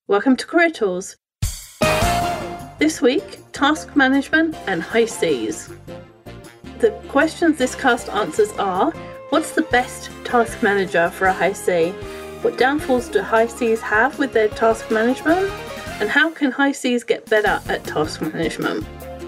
Welcome to Career Tools. This week, task management and high Cs. The questions this cast answers are: what's the best task manager for a high C? What downfalls do high Cs have with their task management? And how can high Cs get better at task management?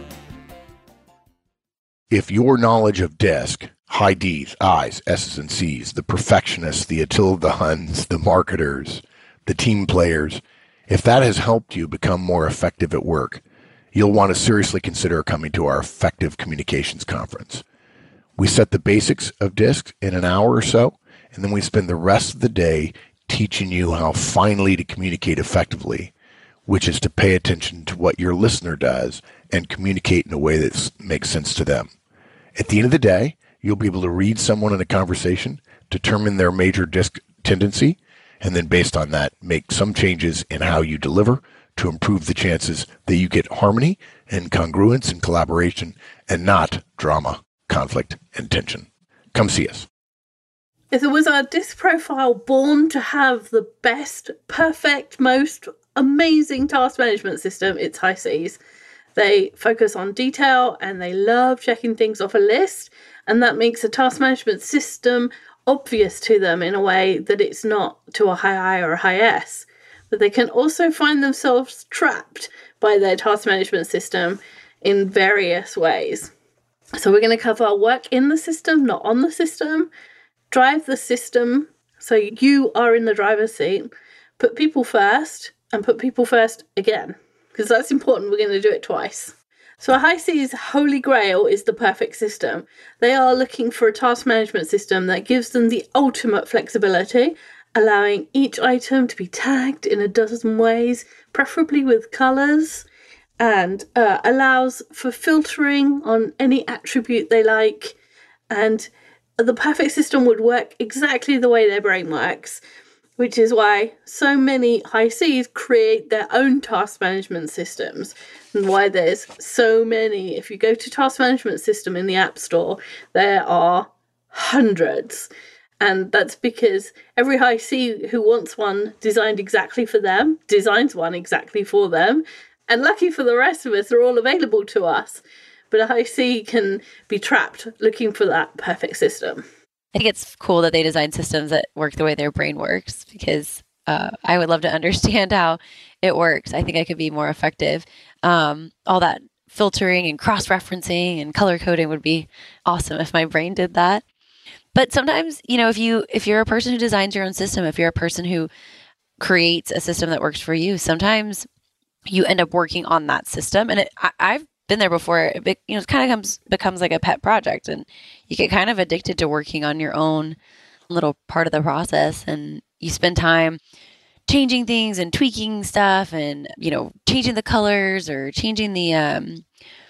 If your knowledge of DISC, high Ds, Is, S's, and Cs, the perfectionists, the Attila the Huns, the marketers, the team players, if that has helped you become more effective at work, you'll want to seriously consider coming to our Effective Communications Conference. We set the basics of DISC in an hour or so, and then we spend the rest of the day teaching you how finally to communicate effectively, which is to pay attention to what your listener does and communicate in a way that makes sense to them. At the end of the day, you'll be able to read someone in a conversation, determine their major DISC tendency, and then based on that, make some changes in how you deliver to improve the chances that you get harmony and congruence and collaboration and not drama, conflict, and tension. Come see us. If there was a DISC profile born to have the best, perfect, most amazing task management system, it's high Cs. They focus on detail and they love checking things off a list, and that makes a task management system obvious to them in a way that it's not to a high I or a high S. But they can also find themselves trapped by their task management system in various ways. So we're going to cover work in the system, not on the system, drive the system so you are in the driver's seat, put people first, and put people first again, because that's important. We're going to do it twice. So a high C's holy grail is the perfect system. They are looking for a task management system that gives them the ultimate flexibility, allowing each item to be tagged in a dozen ways, preferably with colours, and allows for filtering on any attribute they like. And the perfect system would work exactly the way their brain works, which is why so many high Cs create their own task management systems, and why there's so many. If you go to task management system in the App Store, there are hundreds. And that's because every high C who wants one designed exactly for them, designs one exactly for them. And lucky for the rest of us, they're all available to us. But a high C can be trapped looking for that perfect system. I think it's cool that they design systems that work the way their brain works, because I would love to understand how it works. I think I could be more effective. All that filtering and cross-referencing and color coding would be awesome if my brain did that. But sometimes, if you're a person who designs your own system, if you're a person who creates a system that works for you, sometimes you end up working on that system. And I've been there before. It kind of becomes like a pet project, and you get kind of addicted to working on your own little part of the process, and you spend time changing things and tweaking stuff, and changing the colors or changing the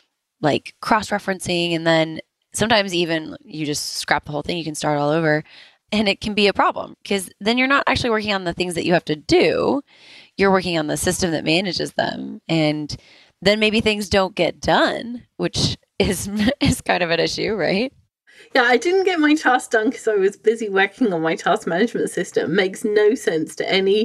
like cross-referencing, and then sometimes even you just scrap the whole thing. You can start all over, and it can be a problem because then you're not actually working on the things that you have to do. You're working on the system that manages them, and then maybe things don't get done, which is kind of an issue, right? Yeah, I didn't get my task done because I was busy working on my task management system. Makes no sense to any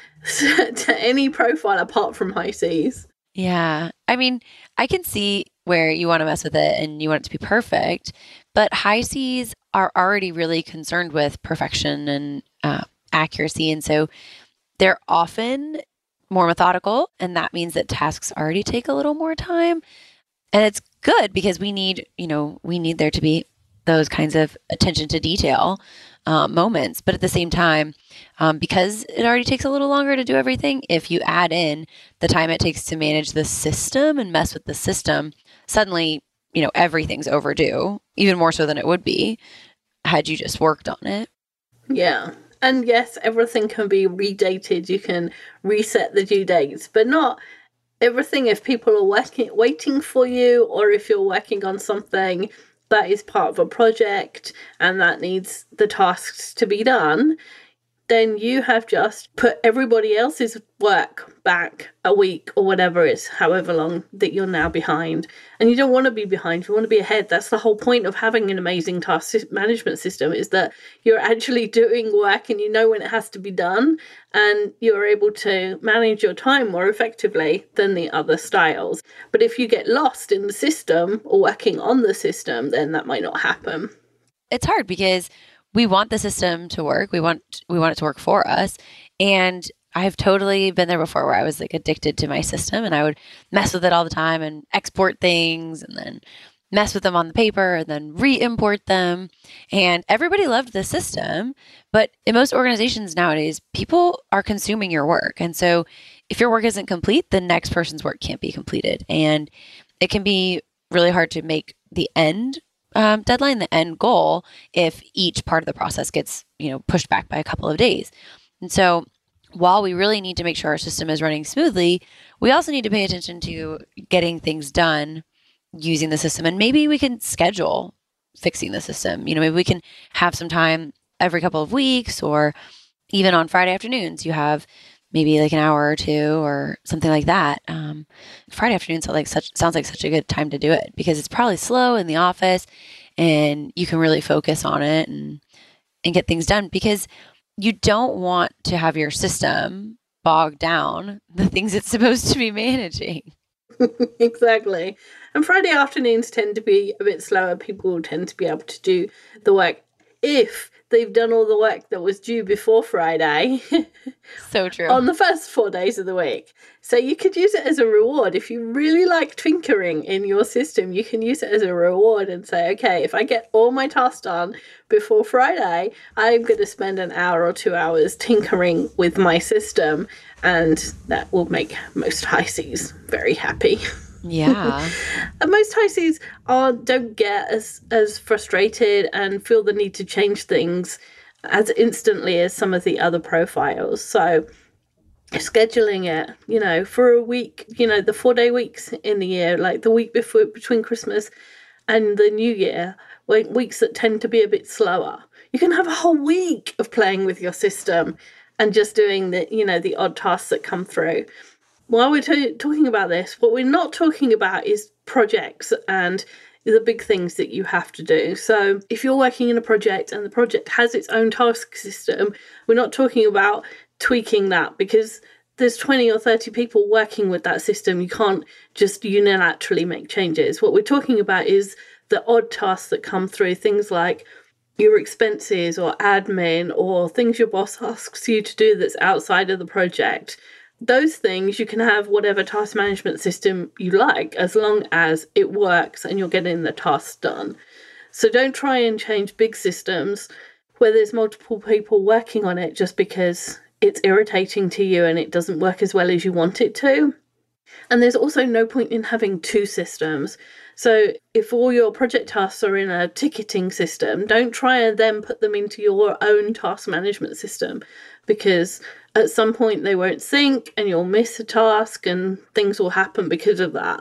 profile apart from high Cs. Yeah. I mean, I can see where you want to mess with it and you want it to be perfect, but high Cs are already really concerned with perfection and accuracy. And so they're often more methodical, and that means that tasks already take a little more time. And it's good because we need there to be those kinds of attention to detail moments. But at the same time, because it already takes a little longer to do everything, if you add in the time it takes to manage the system and mess with the system, suddenly, everything's overdue, even more so than it would be had you just worked on it. Yeah. And yes, everything can be redated. You can reset the due dates, but not everything. If people are waiting for you, or if you're working on something that is part of a project and that needs the tasks to be done, then you have just put everybody else's work back a week or whatever it is, however long that you're now behind. And you don't want to be behind, you want to be ahead. That's the whole point of having an amazing task management system, is that you're actually doing work and you know when it has to be done, and you're able to manage your time more effectively than the other styles. But if you get lost in the system or working on the system, then that might not happen. It's hard because we want the system to work. We want it to work for us. And I've totally been there before, where I was like addicted to my system, and I would mess with it all the time and export things and then mess with them on the paper and then re-import them. And everybody loved the system. But in most organizations nowadays, people are consuming your work. And so if your work isn't complete, the next person's work can't be completed. And it can be really hard to make the end deadline, the end goal, if each part of the process gets, pushed back by a couple of days. And so while we really need to make sure our system is running smoothly, we also need to pay attention to getting things done using the system. And maybe we can schedule fixing the system. Maybe we can have some time every couple of weeks, or even on Friday afternoons, you have maybe like an hour or two or something like that. Friday afternoon sounds like such a good time to do it, because it's probably slow in the office and you can really focus on it and get things done, because you don't want to have your system bog down the things it's supposed to be managing. Exactly. And Friday afternoons tend to be a bit slower. People tend to be able to do the work if they've done all the work that was due before Friday. So true. On the first 4 days of the week. So you could use it as a reward. If you really like tinkering in your system, you can use it as a reward and say, okay, if I get all my tasks done before Friday, I'm going to spend an hour or 2 hours tinkering with my system. And that will make most high Cs very happy. Yeah. And most high Cs don't get as frustrated and feel the need to change things as instantly as some of the other profiles. So scheduling it, for a week, the 4-day weeks in the year, like the week between Christmas and the New Year, weeks that tend to be a bit slower, you can have a whole week of playing with your system and just doing the odd tasks that come through. While we're talking about this, what we're not talking about is projects and the big things that you have to do. So if you're working in a project and the project has its own task system, we're not talking about tweaking that, because there's 20 or 30 people working with that system. You can't just unilaterally make changes. What we're talking about is the odd tasks that come through, things like your expenses or admin or things your boss asks you to do that's outside of the project. Those things, you can have whatever task management system you like, as long as it works and you're getting the tasks done. So don't try and change big systems where there's multiple people working on it just because it's irritating to you and it doesn't work as well as you want it to. And there's also no point in having two systems. So if all your project tasks are in a ticketing system, don't try and then put them into your own task management system, because at some point they won't sync and you'll miss a task and things will happen because of that.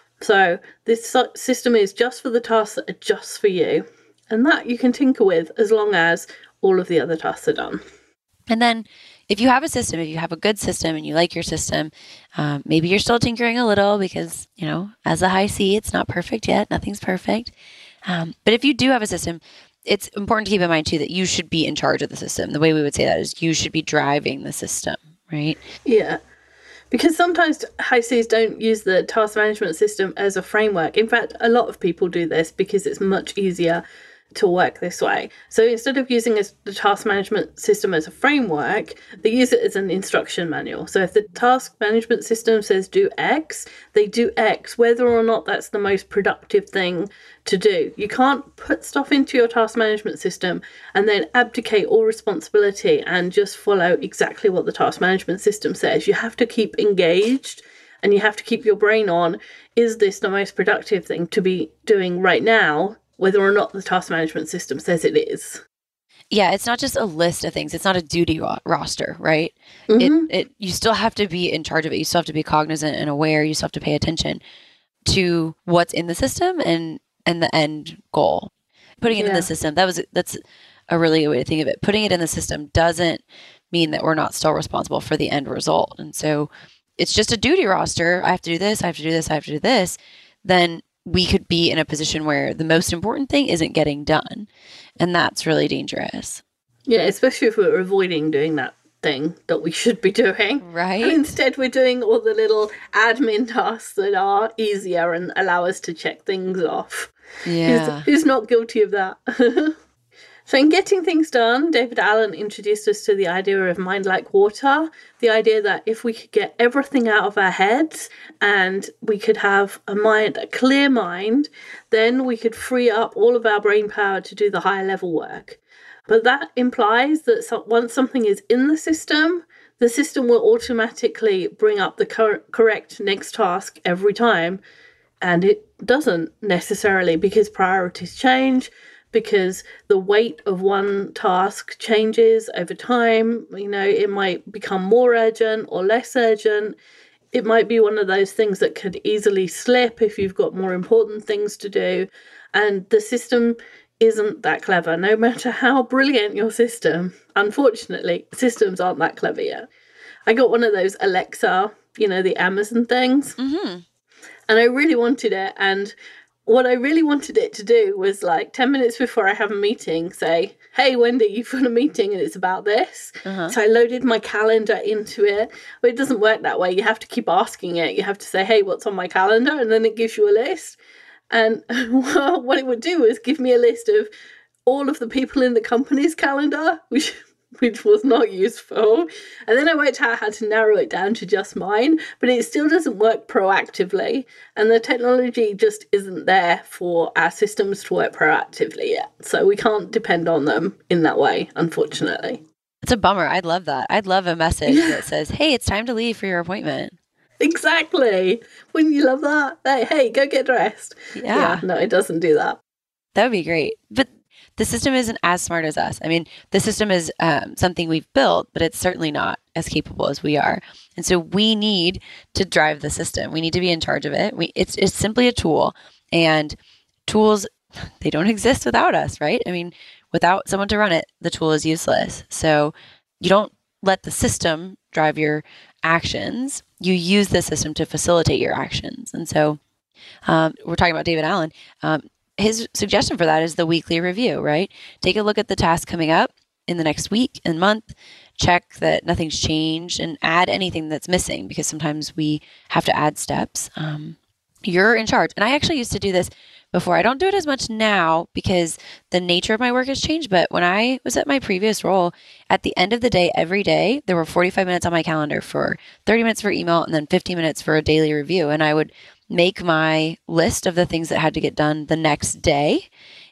So this system is just for the tasks that are just for you. And that you can tinker with as long as all of the other tasks are done. And then if you have a system, if you have a good system and you like your system, maybe you're still tinkering a little because, as a high C, it's not perfect yet. Nothing's perfect. But if you do have a system, it's important to keep in mind too that you should be in charge of the system. The way we would say that is you should be driving the system, right? Yeah. Because sometimes high Cs don't use the task management system as a framework. In fact, a lot of people do this because it's much easier to work this way. So instead of using the task management system as a framework, they use it as an instruction manual. So if the task management system says do X, they do X, whether or not that's the most productive thing to do. You can't put stuff into your task management system and then abdicate all responsibility and just follow exactly what the task management system says. You have to keep engaged and you have to keep your brain on, is this the most productive thing to be doing right now, whether or not the task management system says it is. Yeah, it's not just a list of things. It's not a duty roster, right? Mm-hmm. You still have to be in charge of it. You still have to be cognizant and aware. You still have to pay attention to what's in the system and the end goal. Putting it in the system, that's a really good way to think of it. Putting it in the system doesn't mean that we're not still responsible for the end result. And so it's just a duty roster. I have to do this, I have to do this, I have to do this. Then we could be in a position where the most important thing isn't getting done. And that's really dangerous. Yeah, especially if we're avoiding doing that thing that we should be doing. Right. And instead we're doing all the little admin tasks that are easier and allow us to check things off. Yeah. Who's not guilty of that? So in Getting Things Done, David Allen introduced us to the idea of mind like water, the idea that if we could get everything out of our heads and we could have a clear mind, then we could free up all of our brain power to do the higher level work. But that implies that once something is in the system will automatically bring up the correct next task every time. And it doesn't necessarily, because priorities change, because the weight of one task changes over time. You know, it might become more urgent or less urgent. It might be one of those things that could easily slip if you've got more important things to do. And the system isn't that clever, no matter how brilliant your system. Unfortunately, systems aren't that clever yet. I got one of those Alexa, you know, the Amazon things. Mm-hmm. And I really wanted it. And what I really wanted it to do was, like, 10 minutes before I have a meeting, say, hey, Wendy, you've got a meeting and it's about this. Uh-huh. So I loaded my calendar into it. But it doesn't work that way. You have to keep asking it. You have to say, hey, what's on my calendar? And then it gives you a list. And what it would do is give me a list of all of the people in the company's calendar, which was not useful. And then I worked out how to narrow it down to just mine, but it still doesn't work proactively. And the technology just isn't there for our systems to work proactively yet. So we can't depend on them in that way, unfortunately. It's a bummer. I'd love that. I'd love a message that says, hey, it's time to leave for your appointment. Exactly. Wouldn't you love that? Hey, go get dressed. Yeah. No, it doesn't do that. That would be great. But the system isn't as smart as us. I mean, the system is something we've built, but it's certainly not as capable as we are. And so we need to drive the system. We need to be in charge of it. It's simply a tool. And tools, they don't exist without us, right? I mean, without someone to run it, the tool is useless. So you don't let the system drive your actions. You use the system to facilitate your actions. And so we're talking about David Allen. His suggestion for that is the weekly review, right? Take a look at the task coming up in the next week and month, check that nothing's changed, and add anything that's missing, because sometimes we have to add steps. You're in charge. And I actually used to do this before. I don't do it as much now because the nature of my work has changed. But when I was at my previous role, at the end of the day, every day, there were 45 minutes on my calendar for 30 minutes for email and then 15 minutes for a daily review. And I would make my list of the things that had to get done the next day.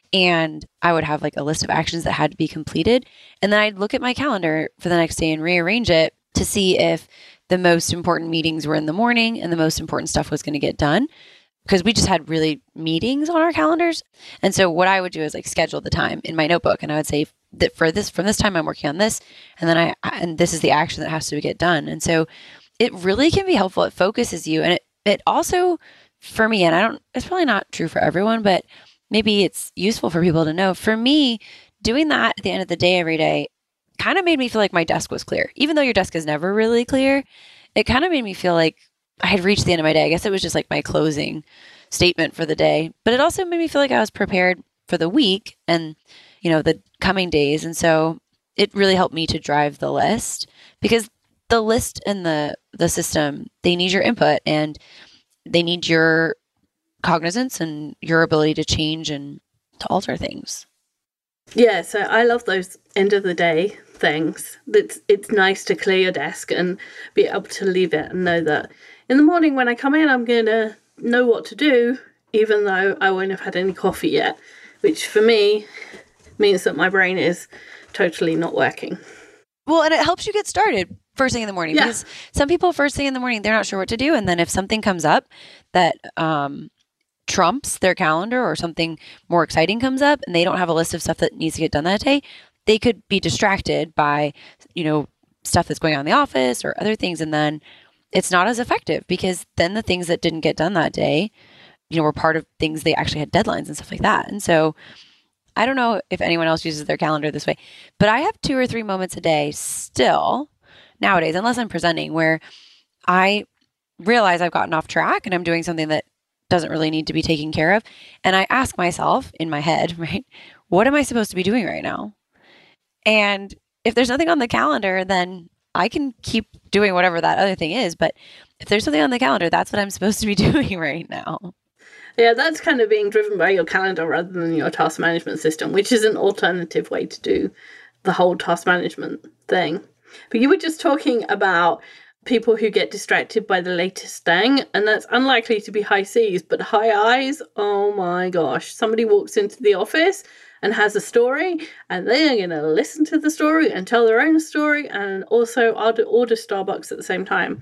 And I would have like a list of actions that had to be completed. And then I'd look at my calendar for the next day and rearrange it to see if the most important meetings were in the morning and the most important stuff was going to get done, because we just had really meetings on our calendars. And so what I would do is like schedule the time in my notebook, and I would say that from this time I'm working on this, and then and this is the action that has to get done. And so it really can be helpful. It focuses you, and it also, for me, and it's probably not true for everyone, but maybe it's useful for people to know. For me, doing that at the end of the day every day kind of made me feel like my desk was clear. Even though your desk is never really clear, it kind of made me feel like I had reached the end of my day. I guess it was just like my closing statement for the day, but it also made me feel like I was prepared for the week and, the coming days. And so it really helped me to drive the list, because the list and the system, they need your input and they need your cognizance and your ability to change and to alter things. Yeah, so I love those end of the day things. It's nice to clear your desk and be able to leave it and know that in the morning when I come in, I'm going to know what to do, even though I won't have had any coffee yet, which for me means that my brain is totally not working. Well, and it helps you get started first thing in the morning, because some people first thing in the morning, they're not sure what to do. And then if something comes up that trumps their calendar, or something more exciting comes up and they don't have a list of stuff that needs to get done that day, they could be distracted by, stuff that's going on in the office or other things. And then it's not as effective, because then the things that didn't get done that day, were part of things they actually had deadlines and stuff like that. And so I don't know if anyone else uses their calendar this way, but I have 2 or 3 moments a day still nowadays, unless I'm presenting, where I realize I've gotten off track and I'm doing something that doesn't really need to be taken care of. And I ask myself in my head, right, what am I supposed to be doing right now? And if there's nothing on the calendar, then I can keep doing whatever that other thing is. But if there's something on the calendar, that's what I'm supposed to be doing right now. Yeah, that's kind of being driven by your calendar rather than your task management system, which is an alternative way to do the whole task management thing. But you were just talking about people who get distracted by the latest thing, and that's unlikely to be high C's, but high I's, oh my gosh. Somebody walks into the office and has a story, and they're going to listen to the story and tell their own story, and also order Starbucks at the same time.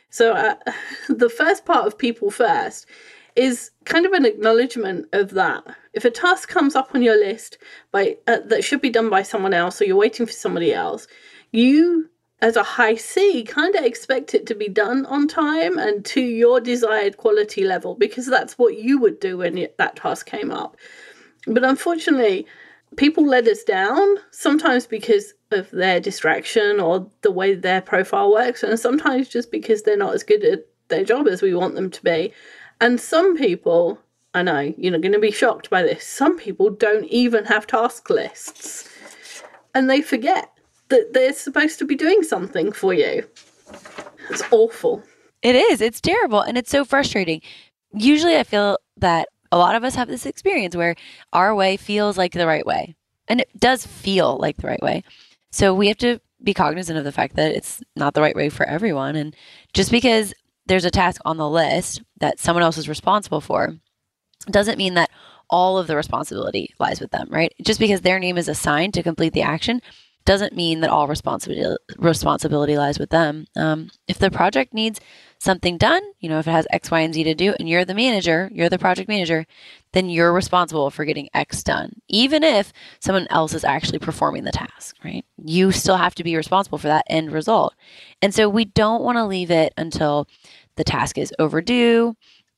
So the first part of people first is kind of an acknowledgement of that. If a task comes up on your list that should be done by someone else, or you're waiting for somebody else, you, as a high C, kind of expect it to be done on time and to your desired quality level, because that's what you would do when that task came up. But unfortunately, people let us down, sometimes because of their distraction or the way their profile works, and sometimes just because they're not as good at their job as we want them to be. And some people, I know, you're going to be shocked by this, some people don't even have task lists. And they forget that they're supposed to be doing something for you. It's awful. It is. It's terrible. And it's so frustrating. Usually I feel that a lot of us have this experience where our way feels like the right way. And it does feel like the right way. So we have to be cognizant of the fact that it's not the right way for everyone. And just because there's a task on the list that someone else is responsible for doesn't mean that all of the responsibility lies with them, right? Just because their name is assigned to complete the action doesn't mean that all responsibility lies with them. If the project needs something done, if it has X, Y, and Z to do, and you're the manager, you're the project manager, then you're responsible for getting X done, even if someone else is actually performing the task, right? You still have to be responsible for that end result. And so we don't want to leave it until the task is overdue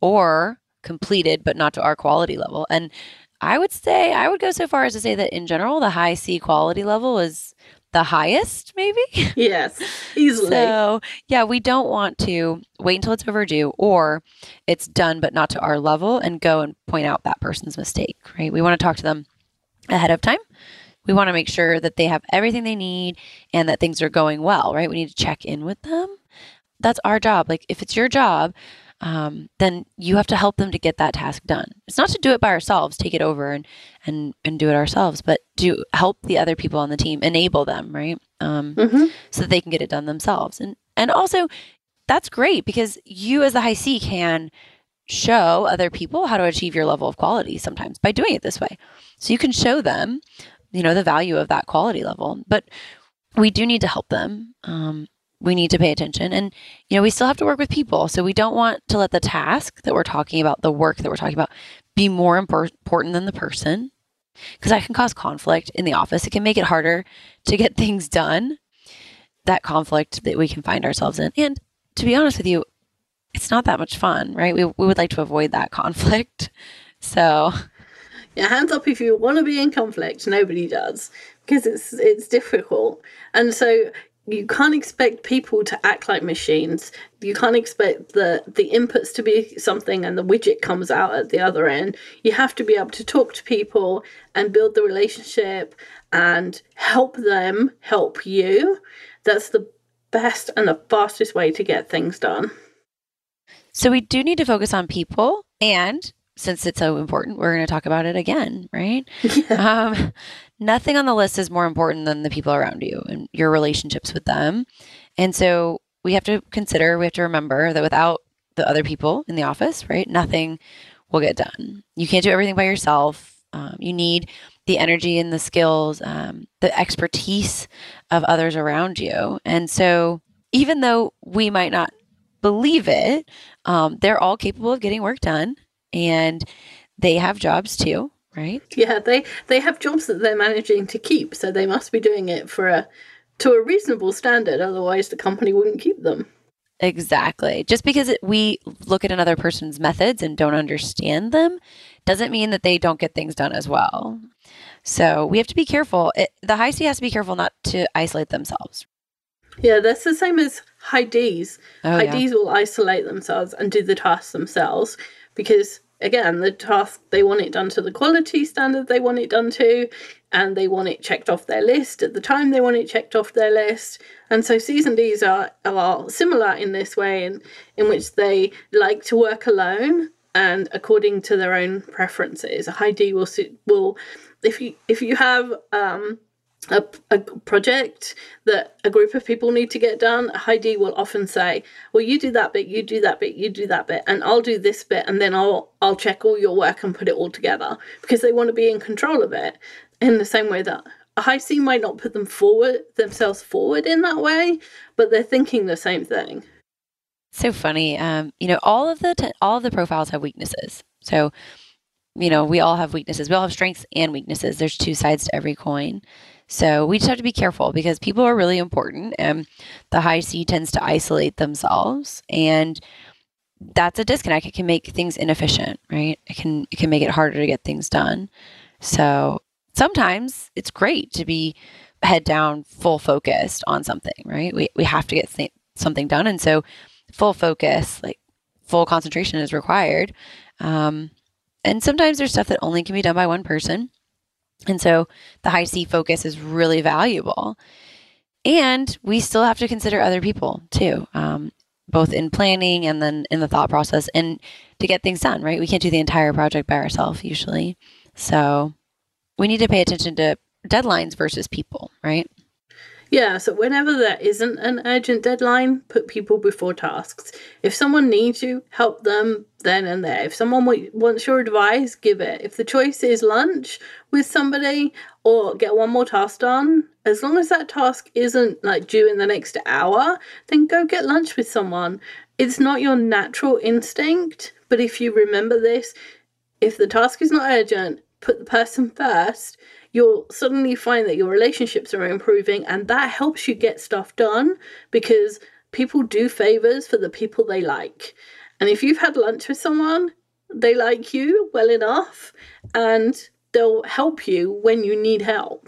or completed, but not to our quality level. And I would go so far as to say that in general, the high C quality level is the highest, maybe? Yes, easily. So, yeah, we don't want to wait until it's overdue or it's done but not to our level and go and point out that person's mistake, right? We want to talk to them ahead of time. We want to make sure that they have everything they need and that things are going well, right? We need to check in with them. That's our job. Like, if it's your job, then you have to help them to get that task done. It's not to do it by ourselves, take it over and do it ourselves, but to help the other people on the team, enable them, right? So that they can get it done themselves. And also, that's great because you as the high C can show other people how to achieve your level of quality sometimes by doing it this way. So you can show them, the value of that quality level, but we do need to help them. We need to pay attention, and we still have to work with people. So we don't want to let the task that we're talking about, the work that we're talking about, be more important than the person, because that can cause conflict in the office. It can make it harder to get things done, that conflict that we can find ourselves in. And to be honest with you, it's not that much fun, right? We would like to avoid that conflict. So yeah, hands up if you want to be in conflict. Nobody does, because it's difficult. And so you can't expect people to act like machines. You can't expect the inputs to be something and the widget comes out at the other end. You have to be able to talk to people and build the relationship and help them help you. That's the best and the fastest way to get things done. So we do need to focus on people, and since it's so important, we're going to talk about it again, right? Yeah. Nothing on the list is more important than the people around you and your relationships with them. And so we have to remember that without the other people in the office, right, nothing will get done. You can't do everything by yourself. You need the energy and the skills, the expertise of others around you. And so even though we might not believe it, they're all capable of getting work done, and they have jobs too. Right? Yeah, they have jobs that they're managing to keep, so they must be doing it to a reasonable standard. Otherwise, the company wouldn't keep them. Exactly. Just because we look at another person's methods and don't understand them doesn't mean that they don't get things done as well. So we have to be careful. The high C has to be careful not to isolate themselves. Yeah, that's the same as high Ds. Yeah. Ds will isolate themselves and do the tasks themselves because, again, the task, they want it done to the quality standard they want it done to, and they want it checked off their list at the time they want it checked off their list. And so Cs and Ds are similar in this way, in which they like to work alone and according to their own preferences. A high D will if you have a project that a group of people need to get done, a high D will often say, well, you do that bit, you do that bit, you do that bit, and I'll do this bit, and then I'll check all your work and put it all together, because they want to be in control of it, in the same way that a high C might not put themselves forward in that way, but they're thinking the same thing. So funny. All of the profiles have weaknesses. So, we all have weaknesses. We all have strengths and weaknesses. There's two sides to every coin. So we just have to be careful because people are really important, and the high C tends to isolate themselves, and that's a disconnect. It can make things inefficient, right? It can make it harder to get things done. So sometimes it's great to be head down, full focused on something, right? We have to get something done, and so full focus, like full concentration, is required. And sometimes there's stuff that only can be done by one person. And so the high C focus is really valuable. And we still have to consider other people too, both in planning and then in the thought process and to get things done, right? We can't do the entire project by ourselves usually. So we need to pay attention to deadlines versus people, right? Yeah, so whenever there isn't an urgent deadline, put people before tasks. If someone needs you, help them then and there. If someone wants your advice, give it. If the choice is lunch with somebody or get one more task done, as long as that task isn't like due in the next hour, then go get lunch with someone. It's not your natural instinct, but if you remember this, if the task is not urgent, put the person first, you'll suddenly find that your relationships are improving, and that helps you get stuff done because people do favors for the people they like. And if you've had lunch with someone, they like you well enough and they'll help you when you need help.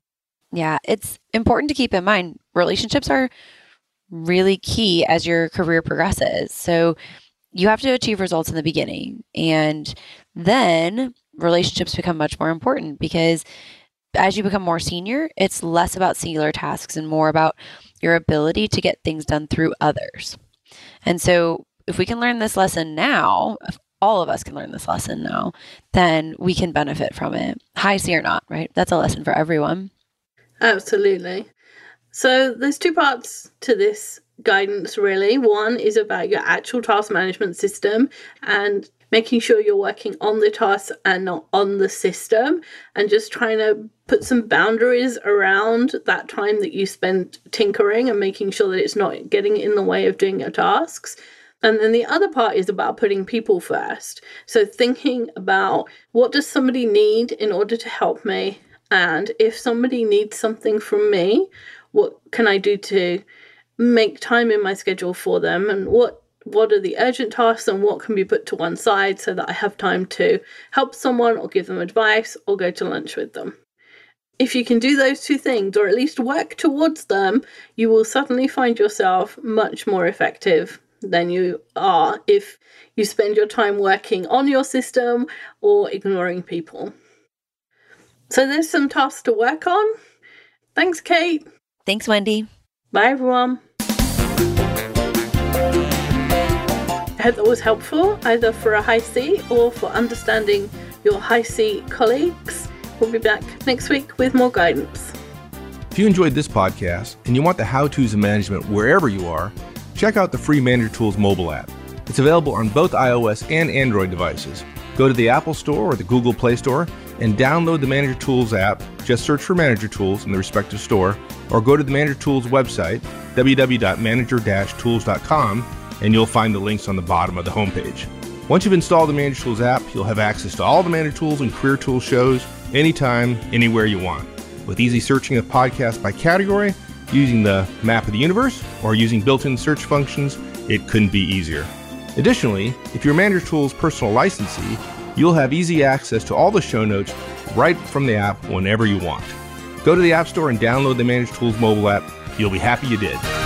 Yeah, it's important to keep in mind relationships are really key as your career progresses. So you have to achieve results in the beginning, and then relationships become much more important because as you become more senior, it's less about singular tasks and more about your ability to get things done through others. And so if we can learn this lesson now, if all of us can learn this lesson now, then we can benefit from it. High C or not, right? That's a lesson for everyone. Absolutely. So there's two parts to this guidance, really. One is about your actual task management system and making sure you're working on the task and not on the system, and just trying to put some boundaries around that time that you spend tinkering and making sure that it's not getting in the way of doing your tasks. And then the other part is about putting people first. So thinking about, what does somebody need in order to help me? And if somebody needs something from me, what can I do to make time in my schedule for them? And what are the urgent tasks and what can be put to one side so that I have time to help someone or give them advice or go to lunch with them? If you can do those two things, or at least work towards them, you will suddenly find yourself much more effective than you are if you spend your time working on your system or ignoring people. So there's some tasks to work on. Thanks, Kate. Thanks, Wendy. Bye, everyone. I hope that was helpful, either for a high C or for understanding your high C colleagues. We'll be back next week with more guidance. If you enjoyed this podcast and you want the how-tos of management wherever you are, check out the free Manager Tools mobile app. It's available on both iOS and Android devices. Go to the Apple Store or the Google Play Store and download the Manager Tools app. Just search for Manager Tools in the respective store, or go to the Manager Tools website, www.manager-tools.com, and you'll find the links on the bottom of the homepage. Once you've installed the Manager Tools app, you'll have access to all the Manager Tools and Career Tools shows anytime, anywhere you want. With easy searching of podcasts by category, using the map of the universe, or using built-in search functions, it couldn't be easier. Additionally, if you're Manager Tools personal licensee, You'll have easy access to all the show notes right from the app whenever you want. Go to the App Store and download the Manage Tools mobile app. You'll be happy you did.